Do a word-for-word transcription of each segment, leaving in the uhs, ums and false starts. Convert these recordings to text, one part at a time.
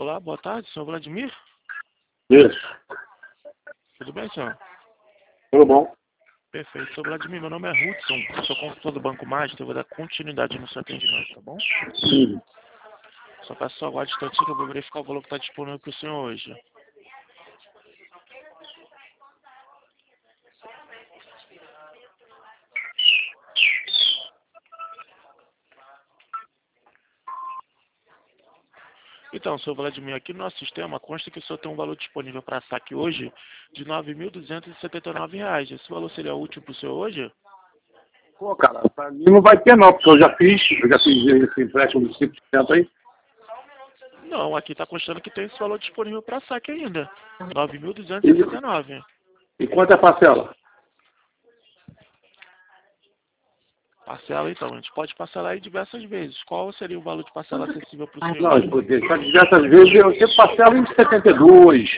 Olá, boa tarde, senhor Vladimir? Isso. Tudo bem, senhor? Tudo bom? Perfeito. Senhor Vladimir, meu nome é Hudson, sou consultor do Banco Master, eu vou dar continuidade no seu atendimento, tá bom? Sim. Só peço só aguarde um instantinho que eu vou verificar o valor que está disponível para o senhor hoje. Então, senhor Vladimir, aqui no nosso sistema consta que o senhor tem um valor disponível para saque hoje de nove mil duzentos e setenta e nove reais. Esse valor seria útil para o senhor hoje? Pô, cara, pra mim não vai ter não, porque eu já fiz, eu já fiz esse empréstimo de cinco por cento aí. Não, aqui está constando que tem esse valor disponível para saque ainda. nove mil duzentos e setenta e nove. E quanto é a parcela? Parcela, então. A gente pode parcelar aí diversas vezes. Qual seria o valor de parcela acessível para o senhor? Não, porque só que diversas vezes eu sempre parcelo em setenta e dois.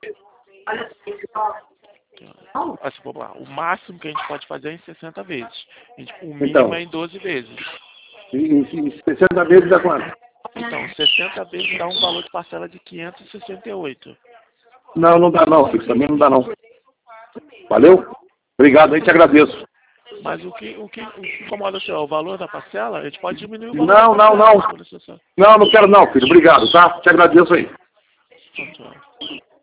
Assim, vamos lá. O máximo que a gente pode fazer é em sessenta vezes. A gente, o mínimo Então, é em doze vezes. e, e, e sessenta vezes dá quanto? Então, sessenta vezes dá um valor de parcela de quinhentos e sessenta e oito. Não, não dá não, filho, também não dá não. Valeu? Obrigado, aí te agradeço. Mas o que, o que, o que incomoda o senhor? O valor da parcela? A gente pode diminuir o valor Não, da não, parcela, não. se for necessário. Não, não quero não, filho. Obrigado, tá? Te agradeço aí. Então, tchau.